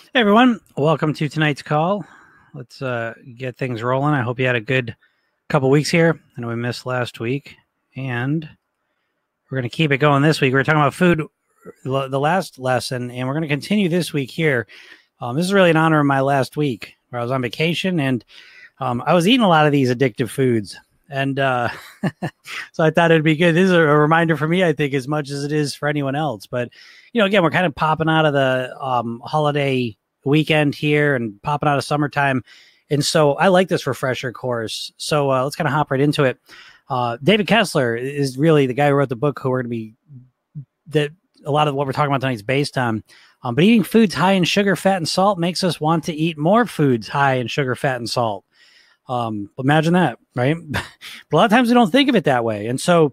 Hey everyone, welcome to tonight's call. Let's get things rolling. I hope you had a good couple weeks here. I know we missed last week, and we're going to keep it going this week. We're talking about food the last lesson, and we're going to continue this week here. This is really in honor of my last week where I was on vacation, and I was eating a lot of these addictive foods. And so I thought it'd be good. This is a reminder for me, I think, as much as it is for anyone else. But, again, we're kind of popping out of the holiday weekend here and popping out of summertime. And so I like this refresher course. So let's kind of hop right into it. David Kessler is really the guy who wrote the book who we're going to be, that a lot of what we're talking about tonight is based on. But eating foods high in sugar, fat, and salt makes us want to eat more foods high in sugar, fat, and salt. Imagine that, right? But a lot of times we don't think of it that way. And so,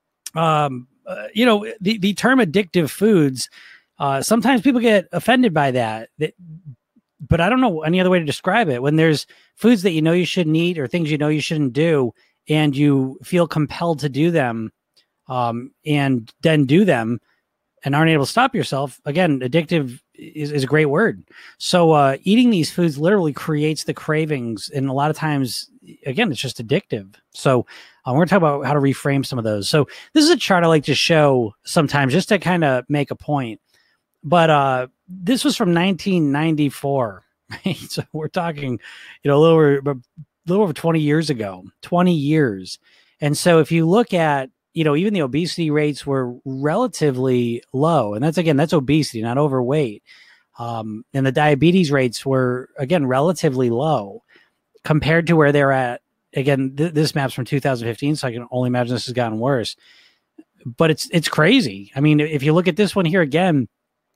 the term addictive foods, sometimes people get offended by that, but I don't know any other way to describe it. When there's foods that you shouldn't eat or things you shouldn't do, and you feel compelled to do them, and then do them and aren't able to stop yourself, again, addictive is a great word. So eating these foods literally creates the cravings, and a lot of times, again, it's just addictive. So we're going to talk about how to reframe some of those. So this is a chart I like to show sometimes just to kind of make a point. But this was from 1994, right? So we're talking, a little over 20 years ago, 20 years. And so if you look at, even the obesity rates were relatively low. And that's obesity, not overweight. And the diabetes rates were, again, relatively low compared to where they're at. Again, this map's from 2015, so I can only imagine this has gotten worse. But it's crazy. I mean, if you look at this one here again,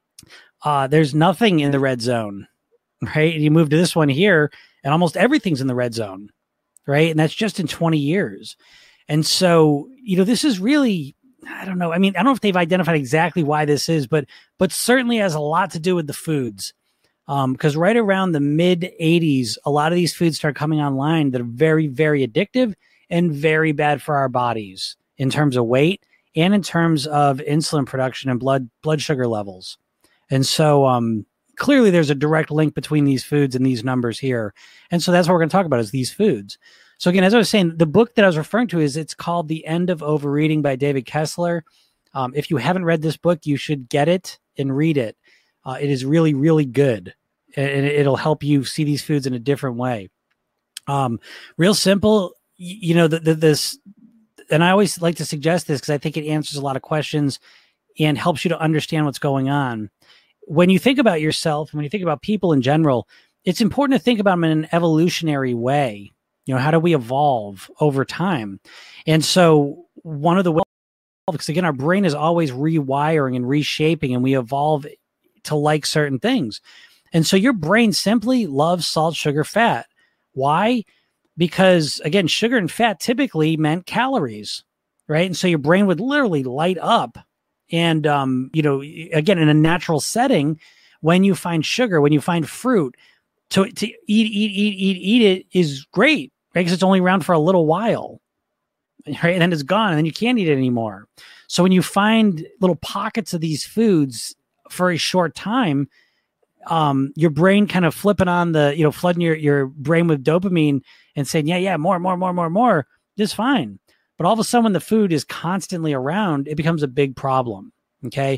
there's nothing in the red zone, right? And you move to this one here, and almost everything's in the red zone, right? And that's just in 20 years. And so, this is really, I don't know. I mean, I don't know if they've identified exactly why this is, but certainly has a lot to do with the foods. Because right around the mid 80s, a lot of these foods start coming online that are very, very addictive and very bad for our bodies in terms of weight and in terms of insulin production and blood sugar levels. And so clearly there's a direct link between these foods and these numbers here. And so that's what we're going to talk about is these foods. So again, as I was saying, the book that I was referring to it's called The End of Overeating by David Kessler. If you haven't read this book, you should get it and read it. It is really, really good. And it'll help you see these foods in a different way. Real simple, this, and I always like to suggest this because I think it answers a lot of questions and helps you to understand what's going on. When you think about yourself, and when you think about people in general, it's important to think about them in an evolutionary way. How do we evolve over time? And so one of the ways, because again, our brain is always rewiring and reshaping, and we evolve to like certain things. And so your brain simply loves salt, sugar, fat. Why? Because again, sugar and fat typically meant calories, right? And so your brain would literally light up. And, again, in a natural setting, when you find sugar, when you find fruit, to eat it is great, right? Because it's only around for a little while, right? And then it's gone, and then you can't eat it anymore. So when you find little pockets of these foods for a short time, your brain kind of flipping on the, flooding your brain with dopamine and saying, yeah, more, just fine. But all of a sudden, when the food is constantly around, it becomes a big problem. Okay.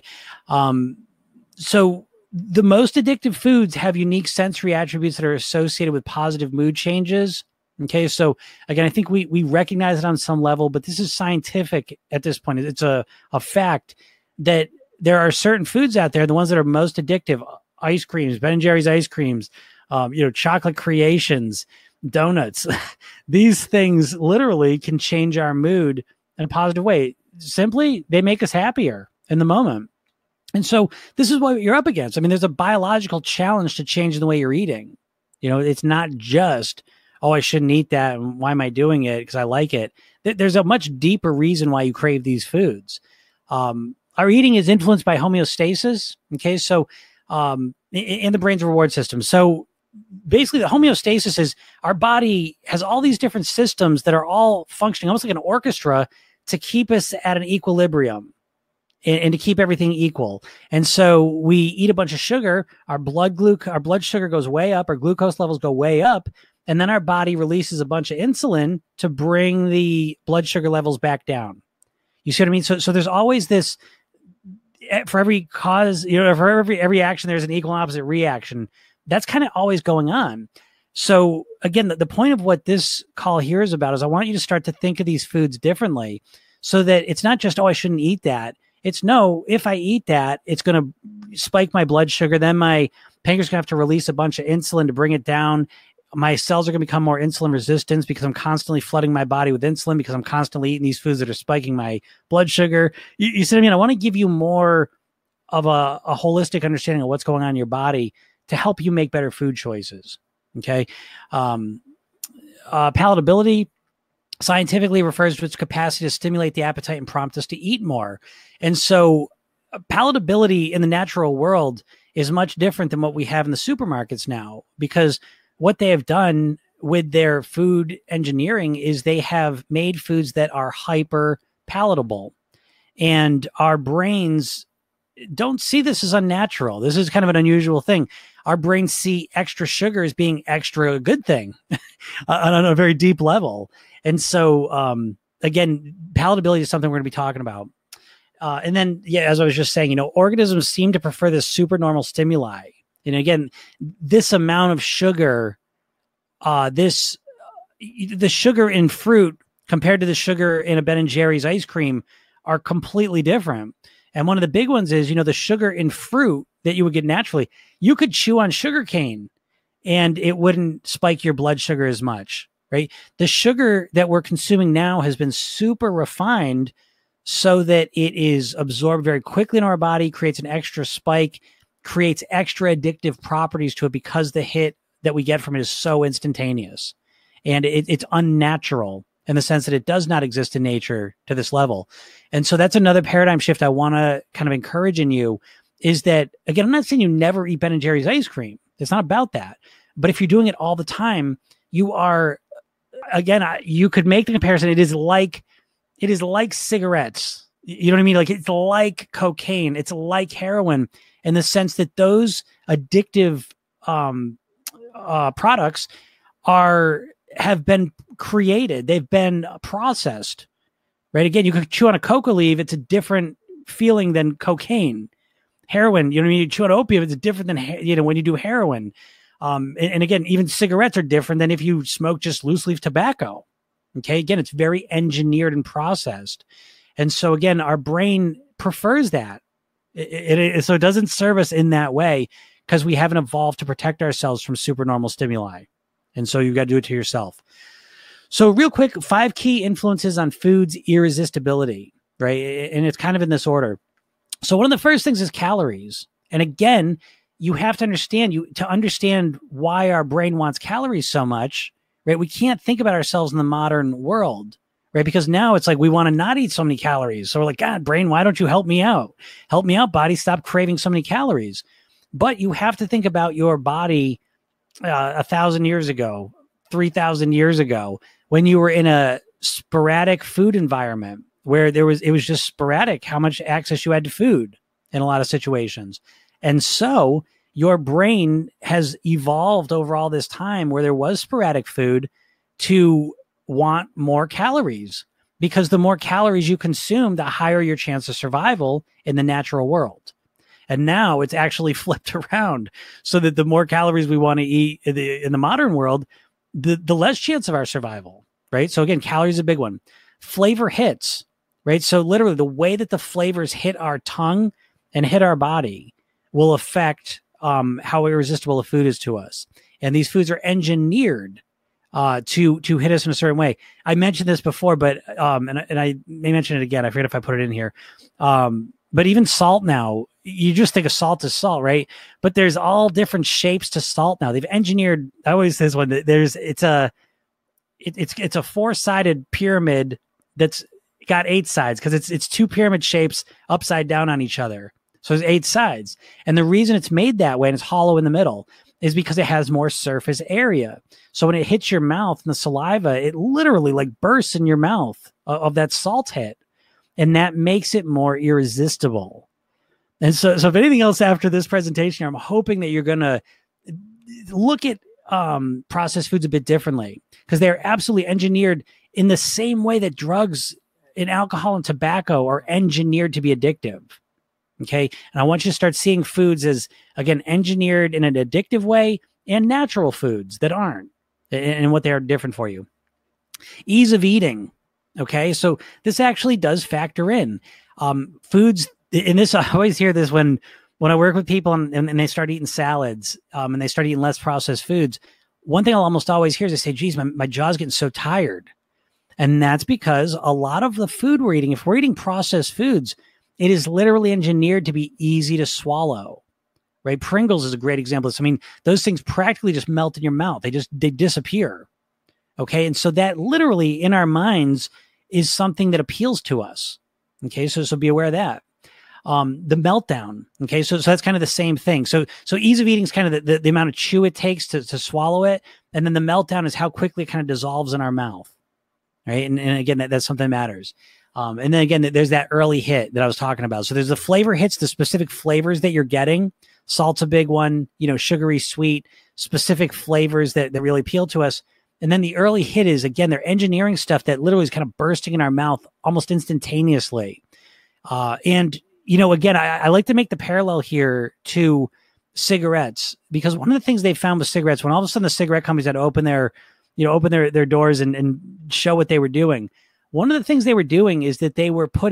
So the most addictive foods have unique sensory attributes that are associated with positive mood changes. Okay. So again, I think we recognize it on some level, but this is scientific at this point. It's a fact that there are certain foods out there, the ones that are most addictive: ice creams, Ben and Jerry's ice creams, chocolate creations, donuts. These things literally can change our mood in a positive way. Simply, they make us happier in the moment. And so this is what you're up against. I mean, there's a biological challenge to changing the way you're eating. It's not just, I shouldn't eat that. And why am I doing it? Because I like it. There's a much deeper reason why you crave these foods. Our eating is influenced by homeostasis. Okay. So, in the brain's reward system. So basically the homeostasis is our body has all these different systems that are all functioning almost like an orchestra to keep us at an equilibrium. and to keep everything equal. And so we eat a bunch of sugar, our blood sugar goes way up, our glucose levels go way up, and then our body releases a bunch of insulin to bring the blood sugar levels back down. You see what I mean? So there's always this, for every cause, for every action, there's an equal and opposite reaction. That's kind of always going on. So again, the point of what this call here is about is I want you to start to think of these foods differently, so that it's not just, oh, I shouldn't eat that. It's no, if I eat that, it's going to spike my blood sugar. Then my pancreas is going to have to release a bunch of insulin to bring it down. My cells are going to become more insulin resistant because I'm constantly flooding my body with insulin because I'm constantly eating these foods that are spiking my blood sugar. You see what I mean? I want to give you more of a holistic understanding of what's going on in your body to help you make better food choices. Okay. Palatability scientifically refers to its capacity to stimulate the appetite and prompt us to eat more. And so palatability in the natural world is much different than what we have in the supermarkets now, because what they have done with their food engineering is they have made foods that are hyper palatable, and our brains don't see this as unnatural. This is kind of an unusual thing. Our brains see extra sugar as being extra good thing on a very deep level. And so, again, palatability is something we're going to be talking about. And then, as I was just saying, organisms seem to prefer this supernormal stimuli. And again, this amount of sugar, the sugar in fruit compared to the sugar in a Ben & Jerry's ice cream are completely different. And one of the big ones is, the sugar in fruit that you would get naturally, you could chew on sugar cane and it wouldn't spike your blood sugar as much, right? The sugar that we're consuming now has been super refined so that it is absorbed very quickly in our body, creates an extra spike, creates extra addictive properties to it because the hit that we get from it is so instantaneous. And it's unnatural in the sense that it does not exist in nature to this level. And so that's another paradigm shift I want to kind of encourage in you, is that, again, I'm not saying you never eat Ben & Jerry's ice cream. It's not about that. But if you're doing it all the time, you are, again, you could make the comparison. It is like cigarettes. You know what I mean? Like, it's like cocaine. It's like heroin, in the sense that those addictive products have been created. They've been processed, right? Again, you could chew on a coca leaf. It's a different feeling than cocaine. Heroin, you chew on opium, it's different than, when you do heroin. And again, even cigarettes are different than if you smoke just loose leaf tobacco. Okay. Again, it's very engineered and processed. And so again, our brain prefers that. So it doesn't serve us in that way because we haven't evolved to protect ourselves from supernormal stimuli. And so you've got to do it to yourself. So real quick, 5 key influences on food's irresistibility, right? And it's kind of in this order. So one of the first things is calories. And again, you have to understand why our brain wants calories so much, right? We can't think about ourselves in the modern world, right? Because now it's like we want to not eat so many calories. So we're like, God, brain, why don't you help me out? Help me out, body. Stop craving so many calories. But you have to think about your body 1,000 years ago, 3,000 years ago, when you were in a sporadic food environment where it was just sporadic how much access you had to food in a lot of situations. And so your brain has evolved over all this time where there was sporadic food to want more calories, because the more calories you consume, the higher your chance of survival in the natural world. And now it's actually flipped around so that the more calories we want to eat in the modern world, the less chance of our survival, right? So again, calories is a big one. Flavor hits, right? So literally the way that the flavors hit our tongue and hit our body will affect how irresistible the food is to us. And these foods are engineered to hit us in a certain way. I mentioned this before, but and I may mention it again. I forget if I put it in here. But even salt now, you just think of salt as salt, right? But there's all different shapes to salt now. They've engineered. I always say this one. It's a 4-sided pyramid that's got 8 sides because it's 2 pyramid shapes upside down on each other. So there's 8 sides, and the reason it's made that way and it's hollow in the middle is because it has more surface area. So when it hits your mouth and the saliva, it literally like bursts in your mouth of that salt hit. and that makes it more irresistible. And so if anything else after this presentation, I'm hoping that you're going to look at processed foods a bit differently, because they're absolutely engineered in the same way that drugs and alcohol and tobacco are engineered to be addictive. Okay. And I want you to start seeing foods as, again, engineered in an addictive way, and natural foods that aren't, and what they are different for you. Ease of eating. Okay. So this actually does factor in foods. And this, I always hear this when I work with people and they start eating salads and they start eating less processed foods. One thing I'll almost always hear is they say, geez, my jaw's getting so tired. And that's because a lot of the food we're eating, if we're eating processed foods, it is literally engineered to be easy to swallow, right? Pringles is a great example. I mean, those things practically just melt in your mouth. They disappear. Okay. And so that literally in our minds is something that appeals to us. Okay. So be aware of that. The meltdown. Okay. So that's kind of the same thing. So ease of eating is kind of the amount of chew it takes to swallow it. And then the meltdown is how quickly it kind of dissolves in our mouth. Right. And again, that's something that matters. And then again, there's that early hit that I was talking about. So there's the flavor hits, the specific flavors that you're getting. Salt's a big one, sugary, sweet, specific flavors that really appeal to us. And then the early hit is, again, they're engineering stuff that literally is kind of bursting in our mouth almost instantaneously. And again, I like to make the parallel here to cigarettes, because one of the things they found with cigarettes, when all of a sudden the cigarette companies had to open their doors and show what they were doing. One of the things they were doing is that they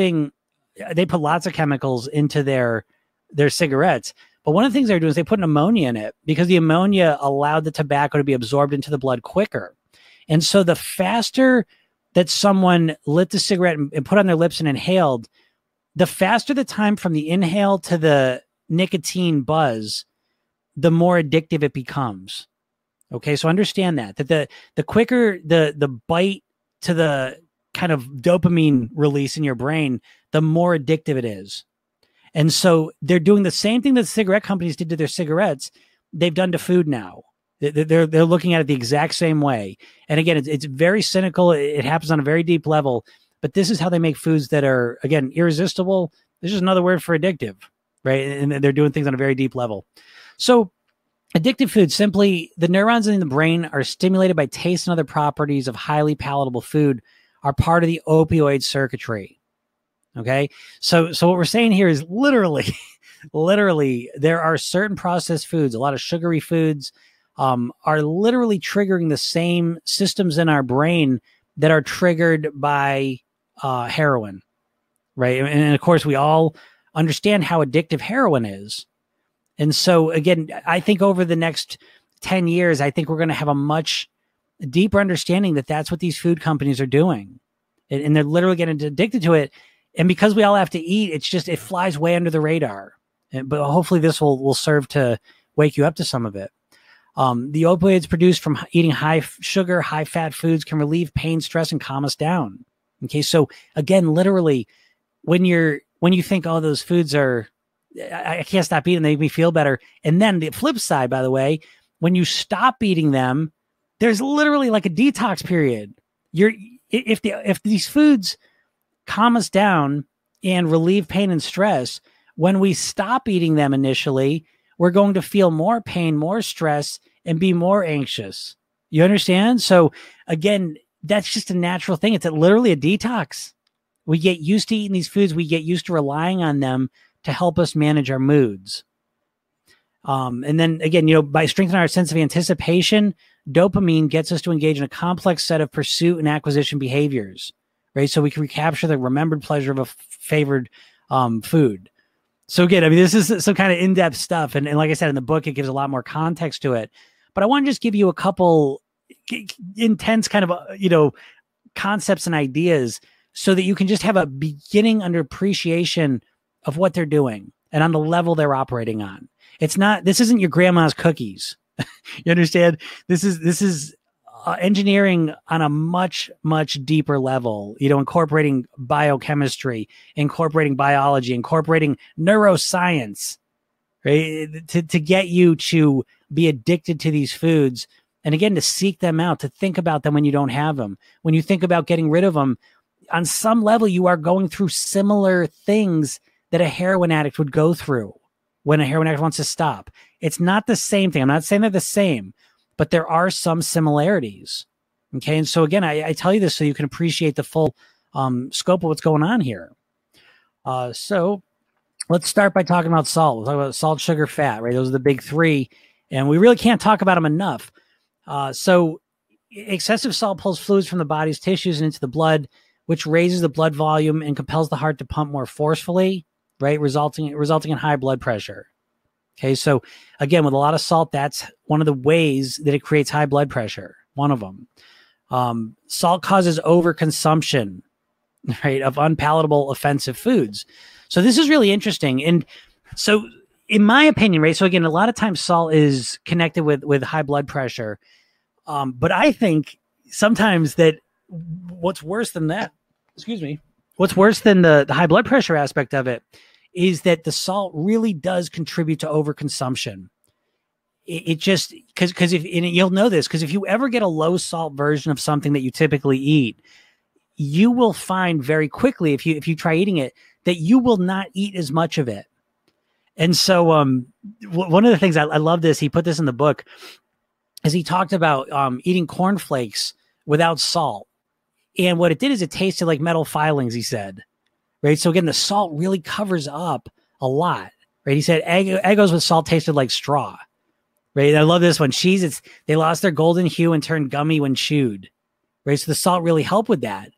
put lots of chemicals into their cigarettes. But one of the things they were doing is they put ammonia in it, because the ammonia allowed the tobacco to be absorbed into the blood quicker. And so the faster that someone lit the cigarette and put on their lips and inhaled, the faster the time from the inhale to the nicotine buzz, the more addictive it becomes. Okay, so understand that the quicker the bite to the kind of dopamine release in your brain, the more addictive it is. And so they're doing the same thing that cigarette companies did to their cigarettes, they've done to food now. They're looking at it the exact same way. And again, it's very cynical. It happens on a very deep level, but this is how they make foods that are, again, irresistible. This is another word for addictive, right? And they're doing things on a very deep level. So addictive foods, simply the neurons in the brain are stimulated by taste and other properties of highly palatable food, are part of the opioid circuitry. Okay. So what we're saying here is literally, there are certain processed foods, a lot of sugary foods, are literally triggering the same systems in our brain that are triggered by heroin, right? And of course, we all understand how addictive heroin is. And so, again, I think over the next 10 years, I think we're going to have a much deeper understanding that that's what these food companies are doing. And they're literally getting addicted to it. And because we all have to eat, it flies way under the radar. But hopefully this will serve to wake you up to some of it. The opioids produced from eating high sugar, high fat foods can relieve pain, stress, and calm us down. Okay. So again, literally when you think, oh, those foods are, I can't stop eating, they make me feel better. And then the flip side, by the way, when you stop eating them, there's literally like a detox period. If these foods calm us down and relieve pain and stress, when we stop eating them initially, we're going to feel more pain, more stress, and be more anxious. You understand? So again, that's just a natural thing. It's literally a detox. We get used to eating these foods. We get used to relying on them to help us manage our moods. And then again, by strengthening our sense of anticipation, dopamine gets us to engage in a complex set of pursuit and acquisition behaviors, right? So we can recapture the remembered pleasure of a favored food. So again, I mean, this is some kind of in-depth stuff. And like I said, in the book, it gives a lot more context to it. But I want to just give you a couple intense kind of, concepts and ideas so that you can just have a beginning under appreciation of what they're doing and on the level they're operating on. This isn't your grandma's cookies. You understand? This is engineering on a much, much deeper level, incorporating biochemistry, incorporating biology, incorporating neuroscience, right? To get you to be addicted to these foods. And again, to seek them out, to think about them when you don't have them. When you think about getting rid of them, on some level, you are going through similar things that a heroin addict would go through when a heroin addict wants to stop. It's not the same thing. I'm not saying they're the same, but there are some similarities. Okay. And so again, I tell you this so you can appreciate the full scope of what's going on here. So let's start by talking about salt. We'll talk about salt, sugar, fat, right? Those are the big three. And we really can't talk about them enough. So excessive salt pulls fluids from the body's tissues and into the blood, which raises the blood volume and compels the heart to pump more forcefully, right? Resulting in high blood pressure. Okay. So again, with a lot of salt, that's one of the ways that it creates high blood pressure. One of them. Salt causes overconsumption, right, of unpalatable, offensive foods. So this is really interesting. And so in my opinion, right, so again, a lot of times salt is connected with high blood pressure. But I think sometimes that what's worse than that, what's worse than the high blood pressure aspect of it is that the salt really does contribute to overconsumption. It just, because if, and you'll know this, because if you ever get a low salt version of something that you typically eat, you will find very quickly, if you try eating it, that you will not eat as much of it. And so one of the things I love this, he put this in the book, is he talked about eating cornflakes without salt. And what it did is it tasted like metal filings, he said. Right. So again, the salt really covers up a lot. Right. He said Eggos with salt tasted like straw. Right. I love this one. Cheese, they lost their golden hue and turned gummy when chewed. Right. So the salt really helped with that.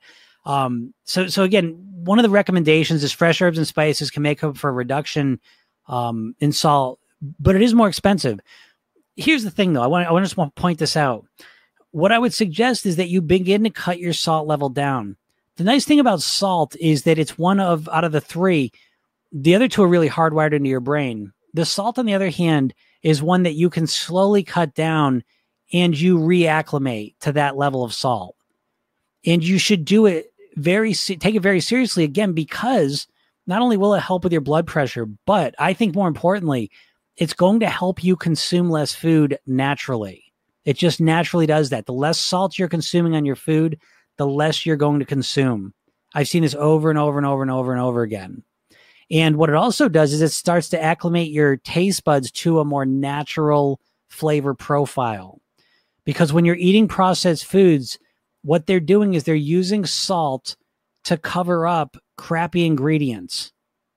So again, one of the recommendations is fresh herbs and spices can make up for a reduction in salt, but it is more expensive. Here's the thing, though. I just want to point this out. What I would suggest is that you begin to cut your salt level down. The nice thing about salt is that it's one out of the three. The other two are really hardwired into your brain. The salt, on the other hand, is one that you can slowly cut down and you reacclimate to that level of salt. And you should do it take it very seriously, again, because not only will it help with your blood pressure, but I think more importantly, it's going to help you consume less food naturally. It just naturally does that. The less salt you're consuming on your food, the less you're going to consume. I've seen this over and over and over and over and over again. And what it also does is it starts to acclimate your taste buds to a more natural flavor profile. Because when you're eating processed foods, what they're doing is they're using salt to cover up crappy ingredients.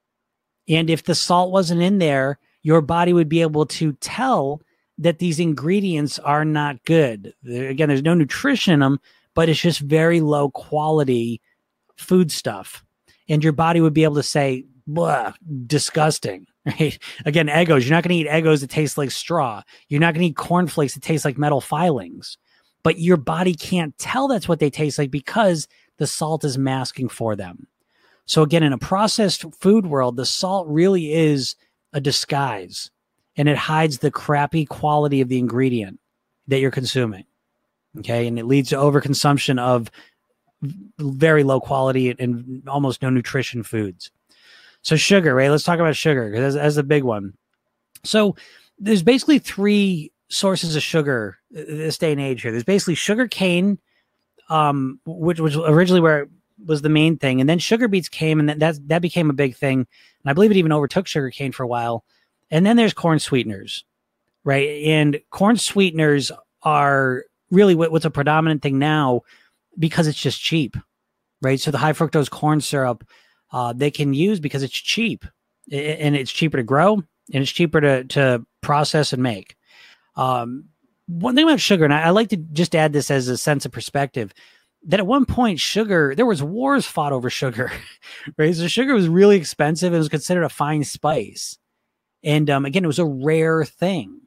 And if the salt wasn't in there, your body would be able to tell that these ingredients are not good. Again, there's no nutrition in them, but it's just very low quality food stuff. And your body would be able to say, blah, disgusting, right? Again, Eggos, you're not going to eat Eggos that taste like straw. You're not going to eat cornflakes that taste like metal filings. But your body can't tell that's what they taste like because the salt is masking for them. So again, in a processed food world, the salt really is a disguise, and it hides the crappy quality of the ingredient that you're consuming. Okay. And it leads to overconsumption of very low quality and almost no nutrition foods. So sugar, right? Let's talk about sugar because that's the big one. So there's basically three sources of sugar this day and age here. There's basically sugar cane, which was originally where it was the main thing. And then sugar beets came, and that became a big thing. And I believe it even overtook sugar cane for a while. And then there's corn sweeteners, right? And corn sweeteners are really what's a predominant thing now because it's just cheap, right? So the high fructose corn syrup they can use because it's cheap, and it's cheaper to grow, and it's cheaper to process and make. One thing about sugar, and I like to just add this as a sense of perspective, that at one point there was wars fought over sugar, right? So sugar was really expensive. It was considered a fine spice. And again, it was a rare thing,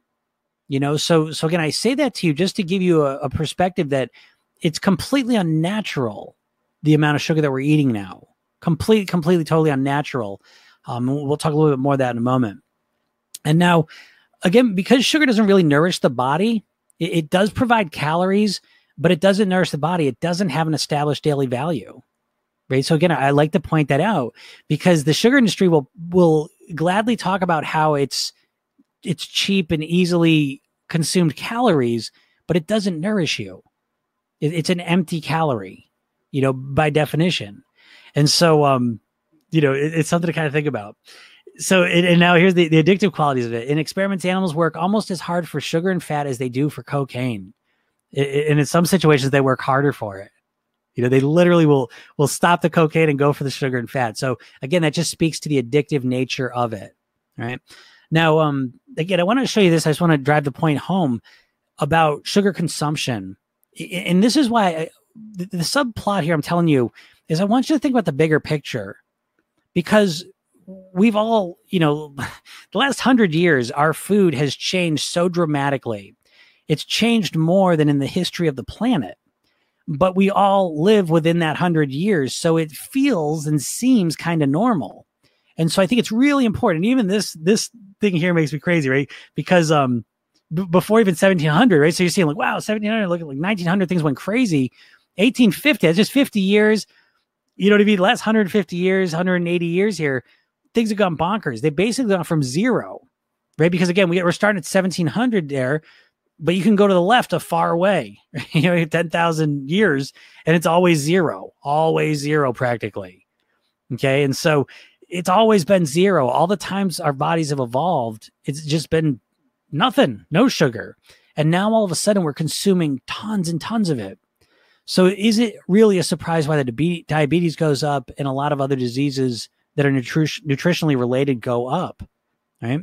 so again, I say that to you just to give you a perspective that it's completely unnatural, the amount of sugar that we're eating now. Completely, totally unnatural. We'll talk a little bit more of that in a moment. And now, again, because sugar doesn't really nourish the body, it does provide calories, but it doesn't nourish the body. It doesn't have an established daily value, right? So again, I like to point that out because the sugar industry will gladly talk about how it's cheap and easily consumed calories, but it doesn't nourish you. It's an empty calorie. by definition. And so, it's something to kind of think about. So, and now here's the addictive qualities of it. In experiments, animals work almost as hard for sugar and fat as they do for cocaine. And in some situations, they work harder for it. They literally will stop the cocaine and go for the sugar and fat. So again, that just speaks to the addictive nature of it. Right now, again, I want to show you this. I just want to drive the point home about sugar consumption. And this is why the subplot here I'm telling you is I want you to think about the bigger picture, because we've all, the last 100 years, our food has changed so dramatically. It's changed more than in the history of the planet. But we all live within that 100 years. So it feels and seems kind of normal. And so I think it's really important. Even this thing here makes me crazy, right? Because before even 1700, right? So you're seeing like, wow, 1700, look at like 1900, things went crazy. 1850, that's just 50 years. You know what I mean? The last 150 years, 180 years here, things have gone bonkers. They basically gone from zero, right? Because again, we're starting at 1700 there. But you can go to the left a far away, 10,000 years, and it's always zero practically. Okay. And so it's always been zero. All the times our bodies have evolved, it's just been nothing, no sugar. And now all of a sudden we're consuming tons and tons of it. So is it really a surprise why the diabetes goes up and a lot of other diseases that are nutritionally related go up? Right.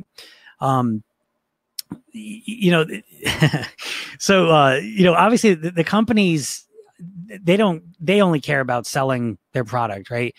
So, obviously the companies, they only care about selling their product. Right.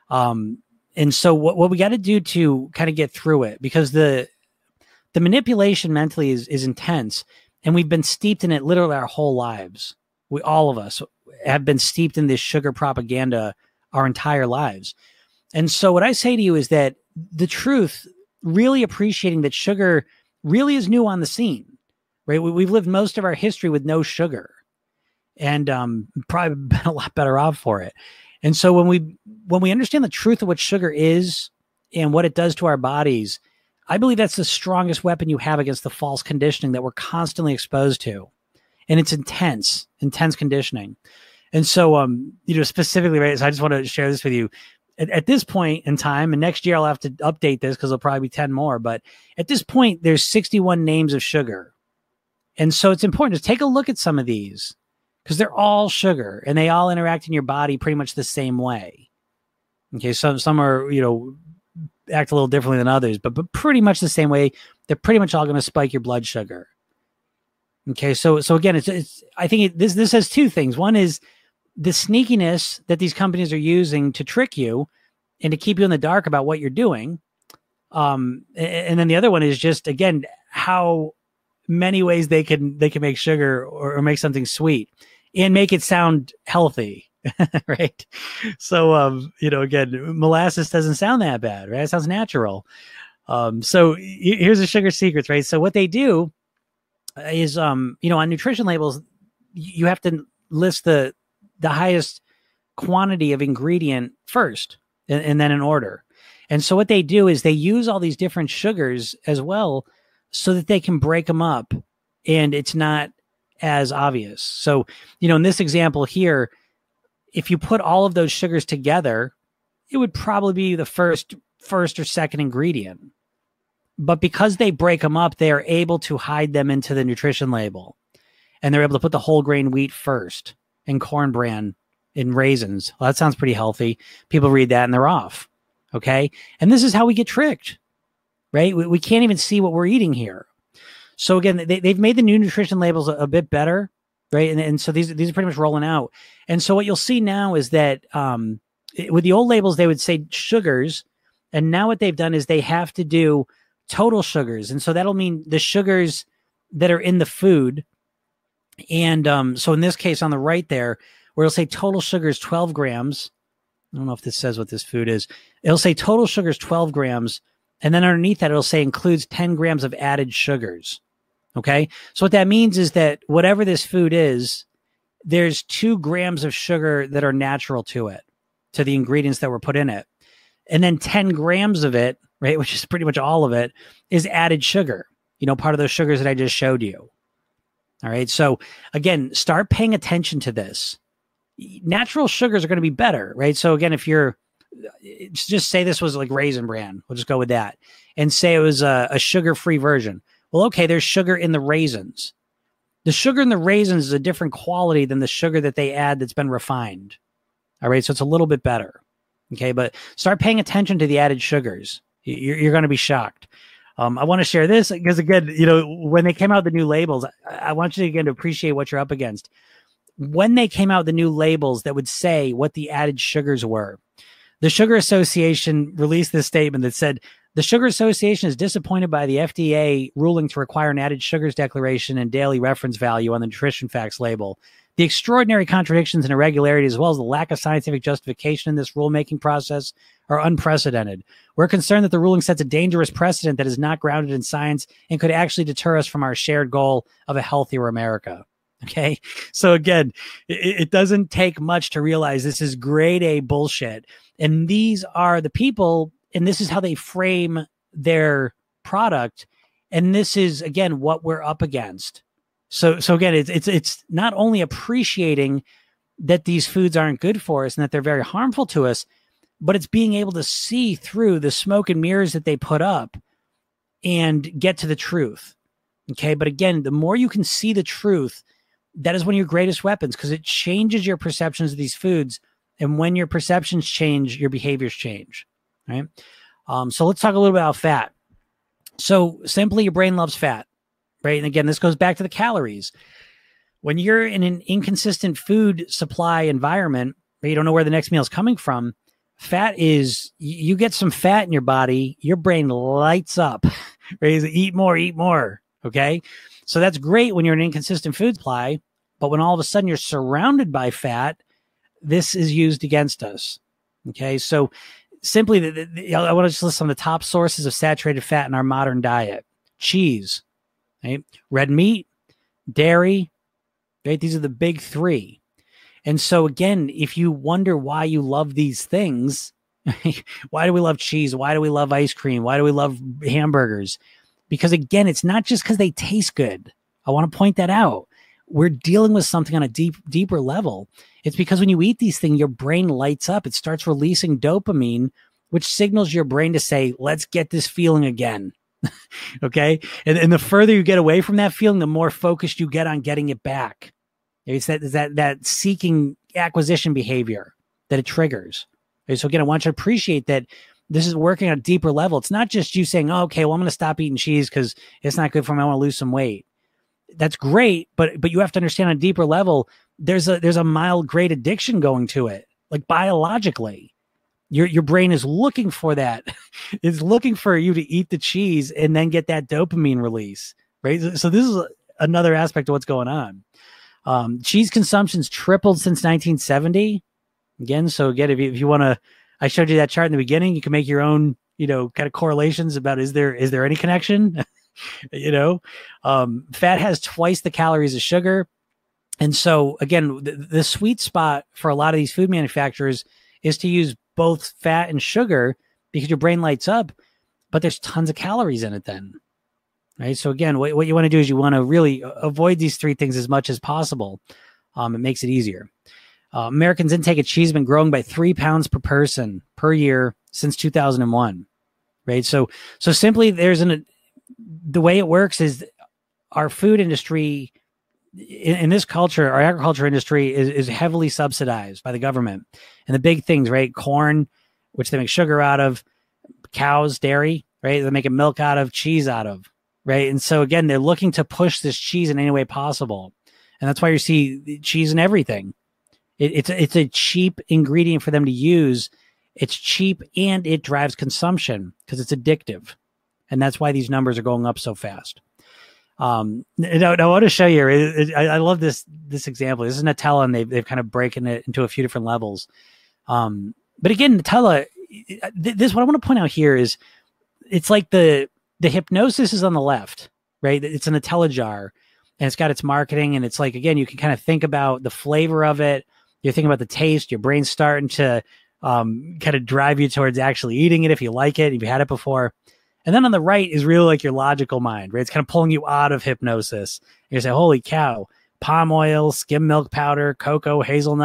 And so what we got to do to kind of get through it, because the manipulation mentally is intense, and we've been steeped in it literally our whole lives. All of us have been steeped in this sugar propaganda our entire lives. And so what I say to you is that the truth, really appreciating that sugar really is new on the scene, right? We've lived most of our history with no sugar, and probably been a lot better off for it. And so when we understand the truth of what sugar is and what it does to our bodies, I believe that's the strongest weapon you have against the false conditioning that we're constantly exposed to. And it's intense conditioning. And so, specifically, right, so I just want to share this with you. At this point in time, and next year I'll have to update this because there'll probably be 10 more, but at this point, there's 61 names of sugar. And so it's important to take a look at some of these, because they're all sugar and they all interact in your body pretty much the same way. Okay, so some are, act a little differently than others, but pretty much the same way. They're pretty much all going to spike your blood sugar. Okay, so again, I think this has two things. One is the sneakiness that these companies are using to trick you and to keep you in the dark about what you're doing. And then the other one is just, again, how many ways they can make sugar or make something sweet and make it sound healthy. Right. So, again, molasses doesn't sound that bad, right? It sounds natural. So here's the sugar secrets, right? So what they do is, on nutrition labels, you have to list the highest quantity of ingredient first, and then in order. And so what they do is they use all these different sugars as well, so that they can break them up and it's not as obvious. So, in this example here, if you put all of those sugars together, it would probably be the first or second ingredient. But because they break them up, they are able to hide them into the nutrition label. And they're able to put the whole grain wheat first, and corn bran, and raisins. Well, that sounds pretty healthy. People read that and they're off. Okay. And this is how we get tricked, right? We can't even see what we're eating here. So again, they've made the new nutrition labels a bit better, right? And so these are pretty much rolling out. And so what you'll see now is that with the old labels, they would say sugars. And now what they've done is they have to do total sugars. And so that'll mean the sugars that are in the food. And so in this case on the right there, where it'll say total sugar is 12 grams. I don't know if this says what this food is. It'll say total sugar is 12 grams. And then underneath that, it'll say includes 10 grams of added sugars. Okay. So what that means is that whatever this food is, there's 2 grams of sugar that are natural to it, to the ingredients that were put in it. And then 10 grams of it, right, which is pretty much all of it, is added sugar, part of those sugars that I just showed you. All right. So again, start paying attention to this. natural sugars are going to be better, right? So again, if you're just say this was like Raisin Bran, we'll just go with that, and say it was a sugar-free version. Well, okay, there's sugar in the raisins. The sugar in the raisins is a different quality than the sugar that they add that's been refined. All right, so it's a little bit better. Okay, but start paying attention to the added sugars. You're going to be shocked. I want to share this because, again, when they came out with the new labels, I want you again to appreciate what you're up against. When they came out with the new labels that would say what the added sugars were, the Sugar Association released this statement that said, the Sugar Association is disappointed by the FDA ruling to require an added sugars declaration and daily reference value on the nutrition facts label. The extraordinary contradictions and irregularities, as well as the lack of scientific justification in this rulemaking process, are unprecedented. We're concerned that the ruling sets a dangerous precedent that is not grounded in science and could actually deter us from our shared goal of a healthier America. Okay. So again, it doesn't take much to realize this is grade A bullshit. And these are the people, and this is how they frame their product. And this is, again, what we're up against. So again, it's not only appreciating that these foods aren't good for us and that they're very harmful to us, but it's being able to see through the smoke and mirrors that they put up and get to the truth. Okay. But again, the more you can see the truth, that is one of your greatest weapons, because it changes your perceptions of these foods. And when your perceptions change, your behaviors change. Right. So let's talk a little bit about fat. So simply, your brain loves fat. Right. And again, this goes back to the calories. When you're in an inconsistent food supply environment, where you don't know where the next meal is coming from, fat is, you get some fat in your body, your brain lights up. Right? Eat more, eat more. Okay. So that's great when you're in an inconsistent food supply. But when all of a sudden you're surrounded by fat, this is used against us. Okay. So simply, I want to just list some of the top sources of saturated fat in our modern diet. Cheese. Right? Red meat, dairy, right? These are the big three. And so again, if you wonder why you love these things, why do we love cheese? Why do we love ice cream? Why do we love hamburgers? Because again, it's not just because they taste good. I want to point that out. We're dealing with something on a deeper level. It's because when you eat these things, your brain lights up. It starts releasing dopamine, which signals your brain to say, let's get this feeling again. Okay. And the further you get away from that feeling, the more focused you get on getting it back. It's that seeking acquisition behavior that it triggers. Okay, so again, I want you to appreciate that this is working on a deeper level. It's not just you saying, oh, okay, well, I'm going to stop eating cheese because it's not good for me. I want to lose some weight. That's great. But you have to understand on a deeper level, there's a mild grade addiction going to it, like biologically. Your brain is looking for that. It's looking for you to eat the cheese and then get that dopamine release, right? So this is another aspect of what's going on. Cheese consumption's tripled since 1970. Again, so again, if you want to, I showed you that chart in the beginning. You can make your own, kind of correlations about is there any connection? Fat has twice the calories of sugar, and so again, the sweet spot for a lot of these food manufacturers is to use both fat and sugar because your brain lights up, but there's tons of calories in it then. Right. So again, what you want to do is you want to really avoid these three things as much as possible. It makes it easier. Americans' intake of cheese has been growing by 3 pounds per person per year since 2001. Right. So simply the way it works is our food industry in this culture, our agriculture industry is heavily subsidized by the government. And the big things, right? Corn, which they make sugar out of, cows, dairy, right? They're making milk out of, cheese out of, right? And so again, they're looking to push this cheese in any way possible. And that's why you see cheese in everything. It's a cheap ingredient for them to use. It's cheap and it drives consumption because it's addictive. And that's why these numbers are going up so fast. I want to show you. I love this example. This is Nutella, and they've kind of breaking it into a few different levels. But again, Nutella. This what I want to point out here is, it's like the hypnosis is on the left, right? It's a Nutella jar, and it's got its marketing, and it's like, again, you can kind of think about the flavor of it. You're thinking about the taste. Your brain's starting to kind of drive you towards actually eating it if you like it, if you had it before. And then on the right is really like your logical mind, right? It's kind of pulling you out of hypnosis. And you say, holy cow, palm oil, skim milk powder, cocoa, hazelnuts.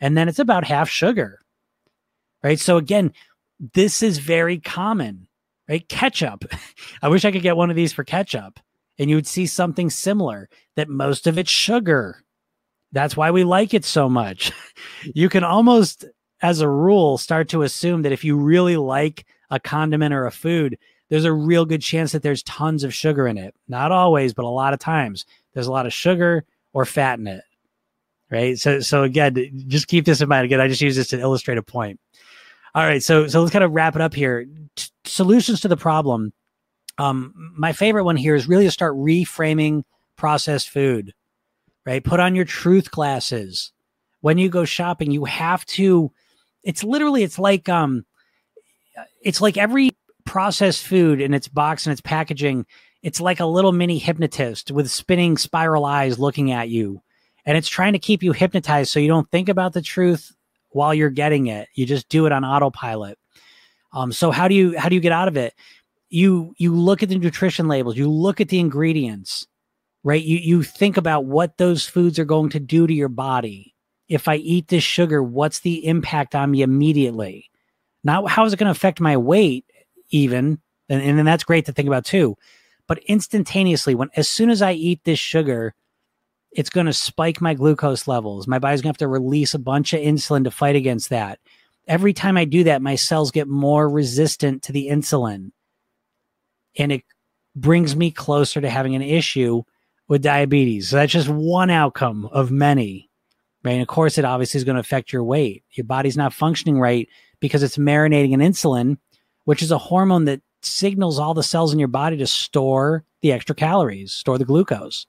And then it's about half sugar, right? So again, this is very common, right? Ketchup. I wish I could get one of these for ketchup, and you would see something similar, that most of it's sugar. That's why we like it so much. You can almost, as a rule, start to assume that if you really like a condiment or a food, there's a real good chance that there's tons of sugar in it. Not always, but a lot of times there's a lot of sugar or fat in it, right? So again, just keep this in mind. Again, I just use this to illustrate a point. All right, so let's kind of wrap it up here. Solutions to the problem. My favorite one here is really to start reframing processed food, right? Put on your truth glasses. When you go shopping, you have to, it's like every processed food in its box and its packaging, it's like a little mini hypnotist with spinning spiral eyes looking at you. And it's trying to keep you hypnotized so you don't think about the truth while you're getting it. You just do it on autopilot. So how do you get out of it? You look at the nutrition labels, you look at the ingredients, right? You think about what those foods are going to do to your body. If I eat this sugar, what's the impact on me immediately? Not how is it going to affect my weight even, and that's great to think about too. But instantaneously, as soon as I eat this sugar, it's going to spike my glucose levels. My body's going to have to release a bunch of insulin to fight against that. Every time I do that, my cells get more resistant to the insulin. And it brings me closer to having an issue with diabetes. So that's just one outcome of many, right? And of course, it obviously is going to affect your weight. Your body's not functioning right because it's marinating in insulin, which is a hormone that signals all the cells in your body to store the extra calories, store the glucose.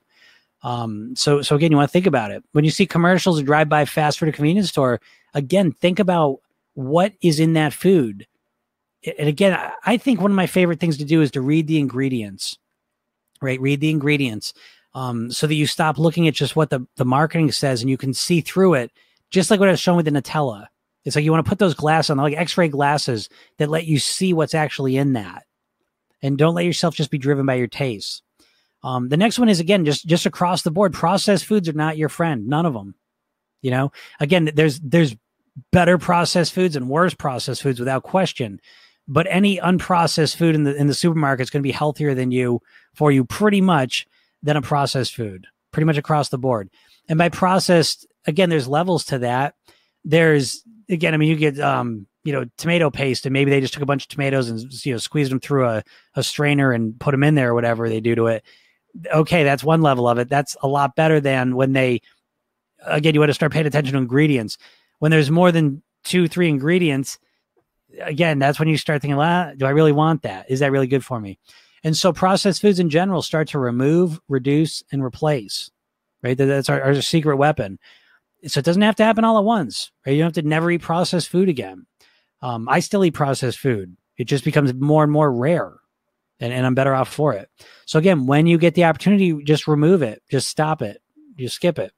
So again, you want to think about it. When you see commercials or drive by fast food or convenience store, again, think about what is in that food. And again, I think one of my favorite things to do is to read the ingredients, right? Read the ingredients so that you stop looking at just what the marketing says and you can see through it, just like what I was showing with the Nutella. It's like you want to put those glasses on, like X-ray glasses that let you see what's actually in that. And don't let yourself just be driven by your taste. The next one is, again, just across the board. Processed foods are not your friend. None of them. You know, again, there's better processed foods and worse processed foods without question. But any unprocessed food in the supermarket is going to be healthier for you pretty much than a processed food, pretty much across the board. And by processed, again, there's levels to that. There's, again, I mean, you get, tomato paste, and maybe they just took a bunch of tomatoes and, squeezed them through a strainer and put them in there or whatever they do to it. Okay, that's one level of it. That's a lot better than when you want to start paying attention to ingredients. When there's more than 2-3 ingredients, again, that's when you start thinking, do I really want that? Is that really good for me? And so processed foods in general start to remove, reduce, and replace, right? That's our secret weapon. So it doesn't have to happen all at once, right? You don't have to never eat processed food again. I still eat processed food. It just becomes more and more rare, and I'm better off for it. So again, when you get the opportunity, just remove it, just stop it, just skip it,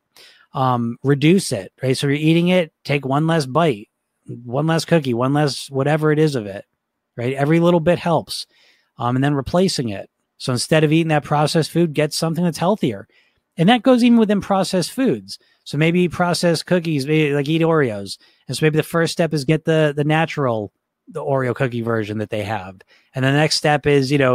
reduce it, right? So you're eating it, take one less bite, one less cookie, one less whatever it is of it, right? Every little bit helps. And then replacing it. So instead of eating that processed food, get something that's healthier. And that goes even within processed foods. So maybe processed cookies, maybe like eat Oreos. And so maybe the first step is get the natural, the Oreo cookie version that they have. And the next step is, get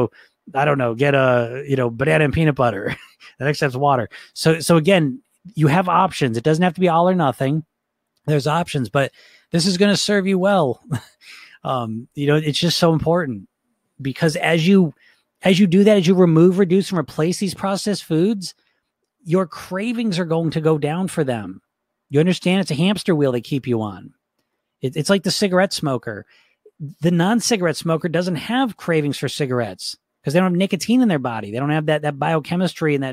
a, banana and peanut butter. The next step is water. So again, you have options. It doesn't have to be all or nothing. There's options, but this is going to serve you well. It's just so important. Because as you do that, as you remove, reduce, and replace these processed foods, your cravings are going to go down for them. You understand? It's a hamster wheel they keep you on. It's like the cigarette smoker. The non-cigarette smoker doesn't have cravings for cigarettes because they don't have nicotine in their body. They don't have that biochemistry and that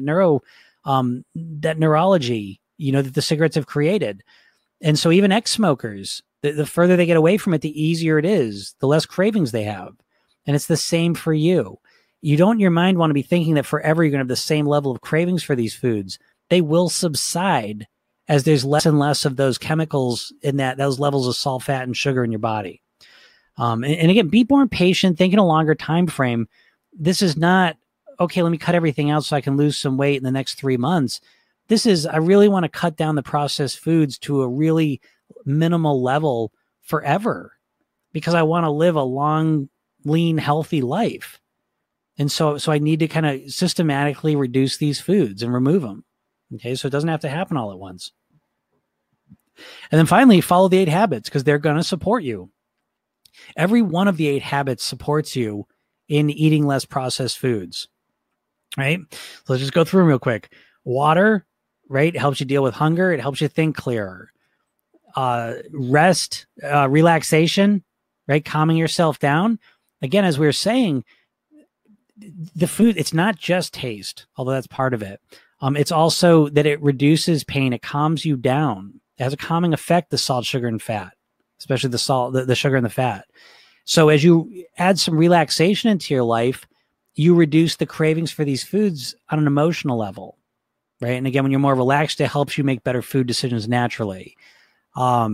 neurology, that the cigarettes have created. And so even ex-smokers, the further they get away from it, the easier it is, the less cravings they have. And it's the same for you. You don't in your mind want to be thinking that forever you're going to have the same level of cravings for these foods. They will subside as there's less and less of those chemicals in those levels of salt, fat, and sugar in your body. And again, be more patient, think in a longer time frame. This is not, okay, let me cut everything out so I can lose some weight in the next 3 months. This is, I really want to cut down the processed foods to a really minimal level forever because I want to live a long, lean, healthy life. And so I need to kind of systematically reduce these foods and remove them. Okay. So it doesn't have to happen all at once. And then finally, follow the 8 habits because they're going to support you. Every one of the 8 habits supports you in eating less processed foods. Right. So let's just go through them real quick. Water, right? It helps you deal with hunger. It helps you think clearer. Rest, relaxation, right? Calming yourself down. Again, as we were saying, the food, it's not just taste, although that's part of it. It's also that it reduces pain. It calms you down. It has a calming effect, the salt, sugar, and fat, especially the salt, the sugar and the fat. So as you add some relaxation into your life, you reduce the cravings for these foods on an emotional level, right? And again, when you're more relaxed, it helps you make better food decisions naturally. What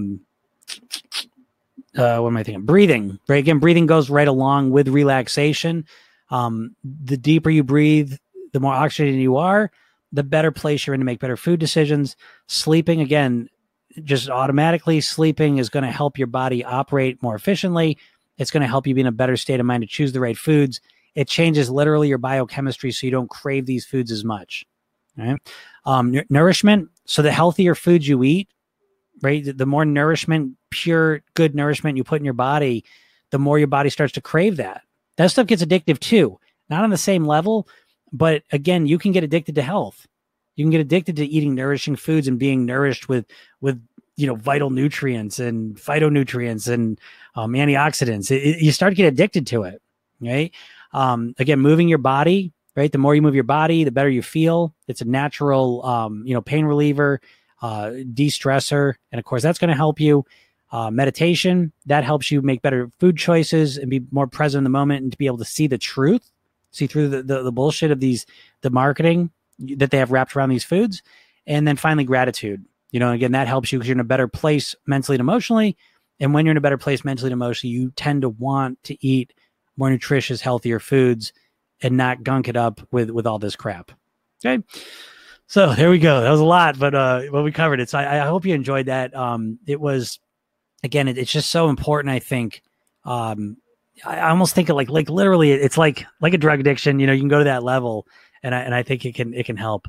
am I thinking? Breathing, right? Again, breathing goes right along with relaxation. The deeper you breathe, the more oxygenated you are, the better place you're in to make better food decisions. Sleeping, again, just automatically sleeping is going to help your body operate more efficiently. It's going to help you be in a better state of mind to choose the right foods. It changes literally your biochemistry so you don't crave these foods as much. Right? Nourishment. So the healthier foods you eat, right? The more nourishment, pure, good nourishment you put in your body, the more your body starts to crave that. That stuff gets addictive too. Not on the same level, but again, you can get addicted to health. You can get addicted to eating nourishing foods and being nourished with vital nutrients and phytonutrients and antioxidants. You start to get addicted to it, right? Again, moving your body, right? The more you move your body, the better you feel. It's a natural, pain reliever, de-stressor. And of course, that's going to help you. Meditation, that helps you make better food choices and be more present in the moment and to be able to see the truth, see through the bullshit of the marketing that they have wrapped around these foods. And then finally, gratitude. Again, that helps you because you're in a better place mentally and emotionally. And when you're in a better place mentally and emotionally, you tend to want to eat more nutritious, healthier foods and not gunk it up with all this crap. Okay. So there we go. That was a lot, but we covered it. So I hope you enjoyed that. It was, again, it's just so important. I think, I almost think of like literally it's like a drug addiction, you can go to that level and I think it can help.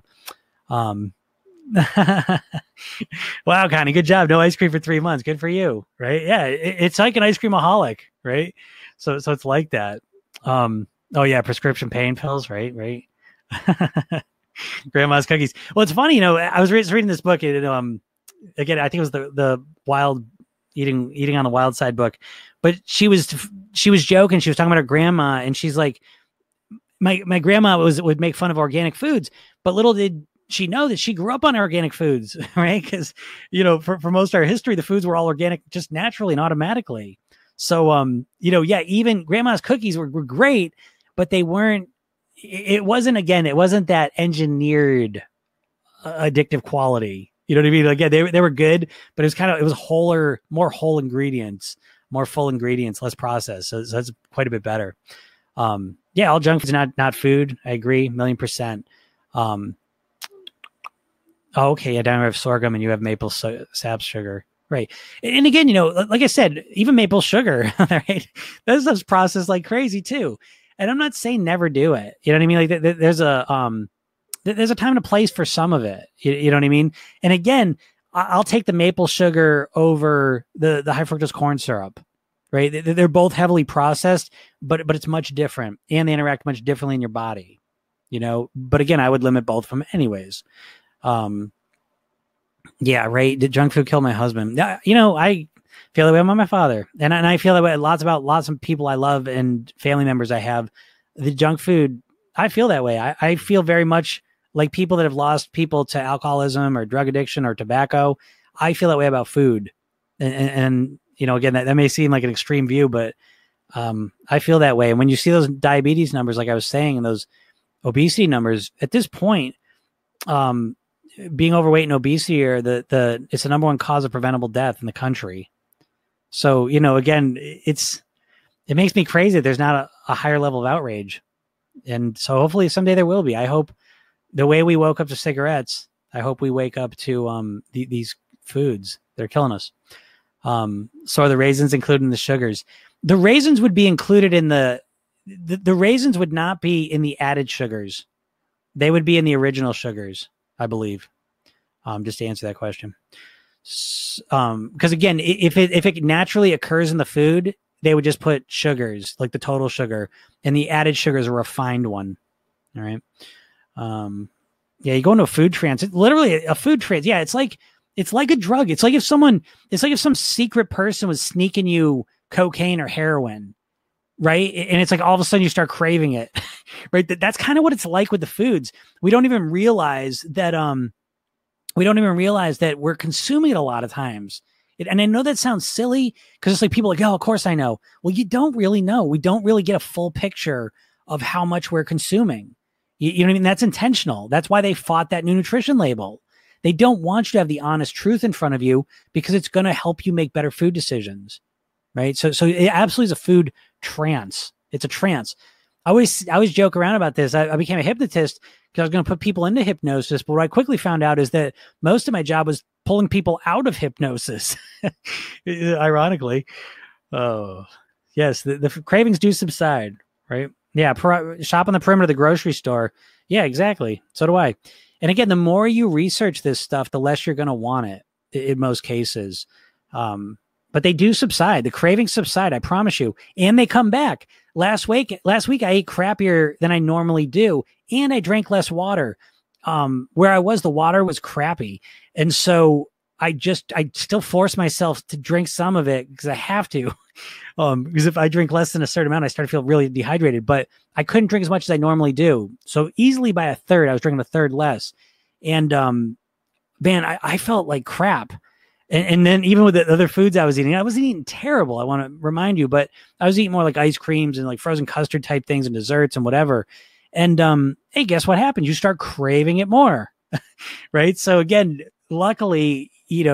Wow, Connie, good job. No ice cream for 3 months. Good for you. Right. Yeah. It's like an ice creamaholic, right? So it's like that. Oh yeah. Prescription pain pills. Right. Grandma's cookies. Well, it's funny, I was reading this book and, again, I think it was the wild eating on the wild side book, but she was joking. She was talking about her grandma and she's like, my grandma would make fun of organic foods, but little did she know that she grew up on organic foods, right? Because, for most of our history, the foods were all organic just naturally and automatically. So, even grandma's cookies were great, but they weren't, it wasn't that engineered addictive quality. You know what I mean? Like, yeah, they were good, but it was more whole ingredients, more full ingredients, less processed. So that's quite a bit better. All junk food is not food. I agree, 1,000,000%. Okay, yeah, down I have sorghum and you have maple sap sugar. Right. And again, like I said, even maple sugar, right? That stuff's processed like crazy too. And I'm not saying never do it. You know what I mean? Like there's a time and a place for some of it. You know what I mean? And again, I'll take the maple sugar over the high fructose corn syrup, right? They're both heavily processed, but it's much different and they interact much differently in your body, but again, I would limit both of them anyways. Yeah, right. Did junk food kill my husband? I feel that way about my father. And I feel that way lots of people I love and family members I have. The junk food, I feel that way. I feel very much like people that have lost people to alcoholism or drug addiction or tobacco. I feel that way about food. And again, that may seem like an extreme view, but I feel that way. And when you see those diabetes numbers, like I was saying, and those obesity numbers at this point, being overweight and obesity are it's the number one cause of preventable death in the country. So, again, it makes me crazy that there's not a higher level of outrage. And so hopefully someday there will be. I hope the way we woke up to cigarettes, I hope we wake up to these foods. They're killing us. So are the raisins included in the sugars? The raisins would be included in the raisins would not be in the added sugars. They would be in the original sugars, I believe. Just to answer that question. Because again, if it naturally occurs in the food, they would just put sugars, like the total sugar, and the added sugar is a refined one. All right. Yeah, you go into a food trance. It's literally a food trance. Yeah, it's like a drug. It's like if some secret person was sneaking you cocaine or heroin, right? And it's like all of a sudden you start craving it, right? That's kind of what it's like with the foods. We don't even realize that we're consuming it a lot of times. And I know that sounds silly because it's like people are like, oh, of course I know. Well, you don't really know. We don't really get a full picture of how much we're consuming. You know what I mean? That's intentional. That's why they fought that new nutrition label. They don't want you to have the honest truth in front of you because it's going to help you make better food decisions, right? So it absolutely is a food trance. It's a trance. I always joke around about this. I became a hypnotist because I was going to put people into hypnosis. But what I quickly found out is that most of my job was pulling people out of hypnosis. Ironically. Oh, yes. The cravings do subside, right? Yeah. Shop on the perimeter of the grocery store. Yeah, exactly. So do I. And again, the more you research this stuff, the less you're going to want it in most cases. But they do subside. The cravings subside, I promise you. And they come back. Last week I ate crappier than I normally do. And I drank less water. Where I was, the water was crappy. And so I still force myself to drink some of it because I have to. Because if I drink less than a certain amount, I start to feel really dehydrated. But I couldn't drink as much as I normally do. So easily by a third, I was drinking a third less. And man, I felt like crap. And then even with the other foods I wasn't eating terrible. I want to remind you, but I was eating more like ice creams and like frozen custard type things and desserts and whatever. And hey, guess what happens? You start craving it more, right? So again, luckily,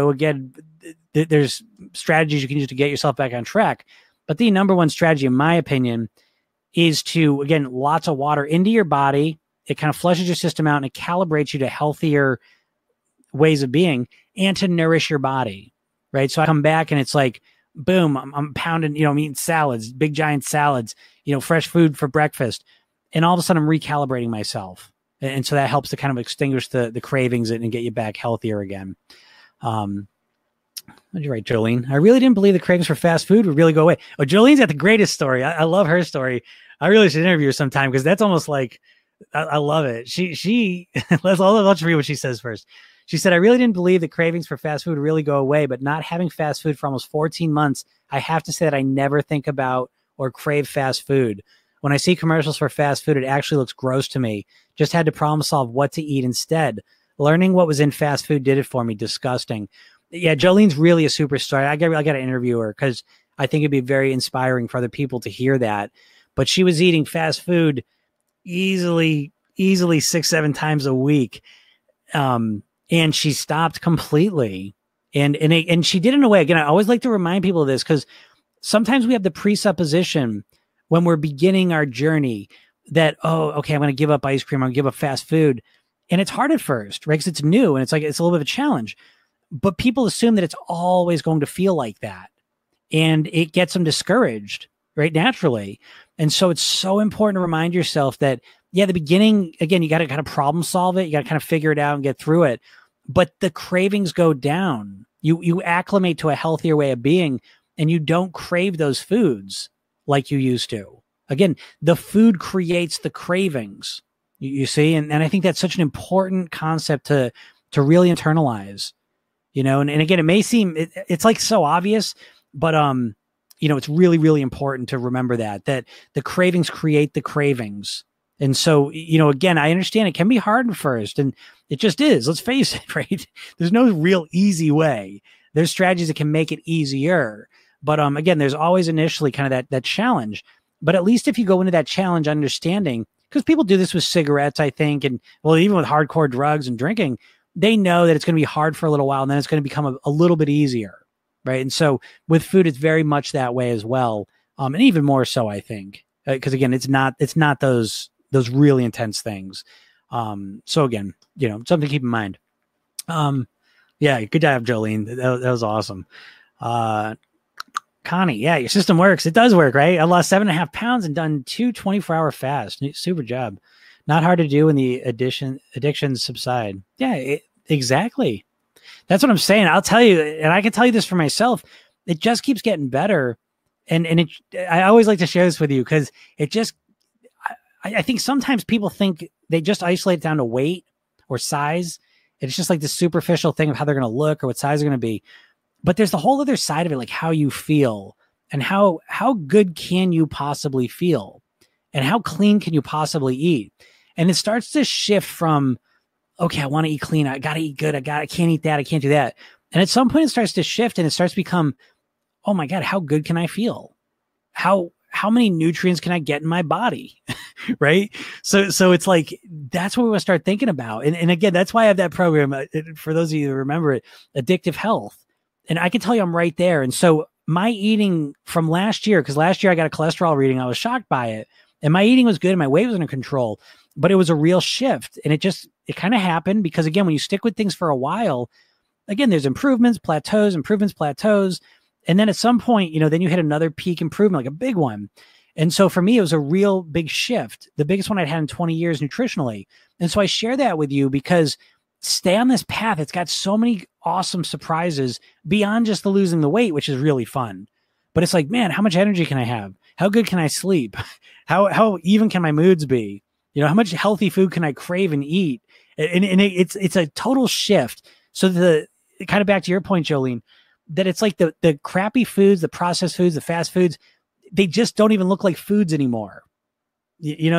there's strategies you can use to get yourself back on track. But the number one strategy, in my opinion, is to, again, lots of water into your body. It kind of flushes your system out and it calibrates you to healthier ways of being and to nourish your body, right? So I come back and it's like, boom, I'm pounding, I'm eating salads, big giant salads, fresh food for breakfast. And all of a sudden I'm recalibrating myself. And so that helps to kind of extinguish the cravings and get you back healthier again. What did you write, Jolene? I really didn't believe the cravings for fast food would really go away. Oh, Jolene's got the greatest story. I love her story. I really should interview her sometime because that's almost like, I love it. Let's read what she says first. She said, I really didn't believe that cravings for fast food would really go away, but not having fast food for almost 14 months, I have to say that I never think about or crave fast food. When I see commercials for fast food, it actually looks gross to me. Just had to problem solve what to eat instead. Learning what was in fast food did it for me. Disgusting. Yeah, Jolene's really a superstar. I got to interview her because I think it'd be very inspiring for other people to hear that. But she was eating fast food easily 6-7 times a week. And she stopped completely. And she did in a way, again, I always like to remind people of this because sometimes we have the presupposition when we're beginning our journey that, oh, okay, I'm going to give up ice cream. I'm going to give up fast food. And it's hard at first, right? Because it's new and it's a little bit of a challenge. But people assume that it's always going to feel like that. And it gets them discouraged, right? Naturally. And so it's so important to remind yourself that, yeah, the beginning, again, you got to kind of problem solve it. You got to kind of figure it out and get through it. But the cravings go down. You acclimate to a healthier way of being and you don't crave those foods like you used to. Again, the food creates the cravings, you see? And I think that's such an important concept to really internalize, and again, it may seem, it's like so obvious, but, it's really, really important to remember that the cravings create the cravings. And so, again, I understand it can be hard at first and it just is, let's face it, right? There's no real easy way. There's strategies that can make it easier. But, again, there's always initially kind of that challenge, but at least if you go into that challenge understanding, because people do this with cigarettes, I think, and well, even with hardcore drugs and drinking, they know that it's going to be hard for a little while and then it's going to become a little bit easier. Right. And so with food, it's very much that way as well. And even more so, I think, because again, it's not those really intense things. So again, something to keep in mind. Yeah, good job, Jolene. That was awesome. Uh, Connie, yeah, your system works. It does work, right? I lost 7.5 pounds and done 2 24-hour fasts. Super job. Not hard to do when the addictions subside. Yeah, exactly. That's what I'm saying. I'll tell you, and I can tell you this for myself. It just keeps getting better, and I always like to share this with you because it just. I think sometimes people think they just isolate it down to weight or size. It's just like the superficial thing of how they're going to look or what size they're going to be. But there's the whole other side of it, like how you feel and how good can you possibly feel and how clean can you possibly eat. And it starts to shift from, okay, I want to eat clean. I got to eat good. I can't eat that. I can't do that. And at some point it starts to shift and it starts to become, oh my God, how good can I feel? How many nutrients can I get in my body? Right. So it's like, that's what we want to start thinking about. And again, that's why I have that program for those of you who remember it, Addictive Health. And I can tell you I'm right there. And so my eating from last year, because last year I got a cholesterol reading, I was shocked by it. And my eating was good and my weight was under control, but it was a real shift. And it kind of happened because, again, when you stick with things for a while, again, there's improvements, plateaus. And then at some point, then you hit another peak improvement, like a big one. And so for me, it was a real big shift, the biggest one I'd had in 20 years nutritionally. And so I share that with you because stay on this path. It's got so many awesome surprises beyond just the losing the weight, which is really fun. But it's like, man, how much energy can I have? How good can I sleep? How even can my moods be? How much healthy food can I crave and eat? And it's a total shift. So kind of back to your point, Jolene, that it's like the crappy foods, the processed foods, the fast foods, they just don't even look like foods anymore. They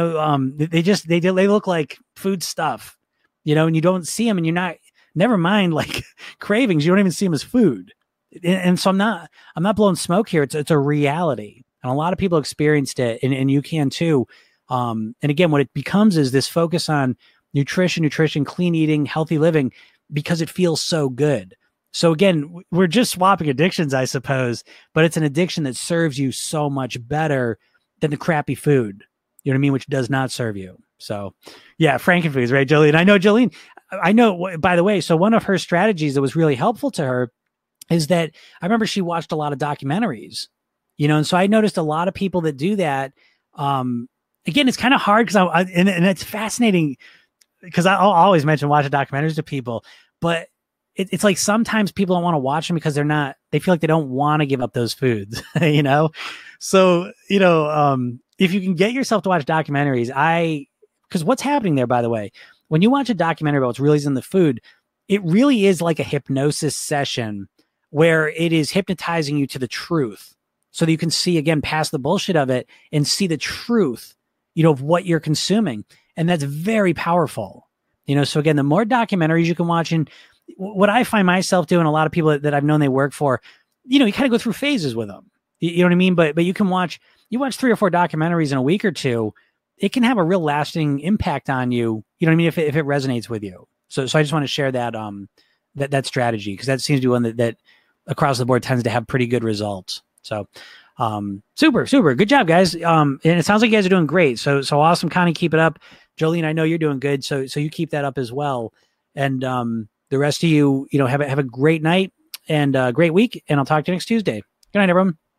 look like food stuff. And you don't see them and never mind like cravings. You don't even see them as food. And so I'm not blowing smoke here. It's a reality. And a lot of people experienced it and you can too. And again, what it becomes is this focus on nutrition, clean eating, healthy living, because it feels so good. So again, we're just swapping addictions, I suppose, but it's an addiction that serves you so much better than the crappy food. You know what I mean? Which does not serve you. So yeah, Frankenfoods, right, Jolene? I know, by the way, so one of her strategies that was really helpful to her is that I remember she watched a lot of documentaries, and so I noticed a lot of people that do that. Again, it's kind of hard because and it's fascinating because I'll always mention watching documentaries to people, but it's like sometimes people don't want to watch them because they feel like they don't want to give up those foods, So, if you can get yourself to watch documentaries, because what's happening there, by the way, when you watch a documentary about what's really in the food, it really is like a hypnosis session where it is hypnotizing you to the truth so that you can see, again, past the bullshit of it and see the truth, of what you're consuming. And that's very powerful, so again, the more documentaries you can watch, and what I find myself doing, a lot of people that I've known they work for, you kind of go through phases with them. You know what I mean? But you can watch 3 or 4 documentaries in a week or two. It can have a real lasting impact on you. You know what I mean? If it resonates with you. So I just want to share that, that strategy, because that seems to be one that across the board tends to have pretty good results. So, super good job, guys. And it sounds like you guys are doing great. So awesome. Connie, keep it up. Jolene, I know you're doing good. So you keep that up as well. And, the rest of you, have a great night and a great week. And I'll talk to you next Tuesday. Good night, everyone.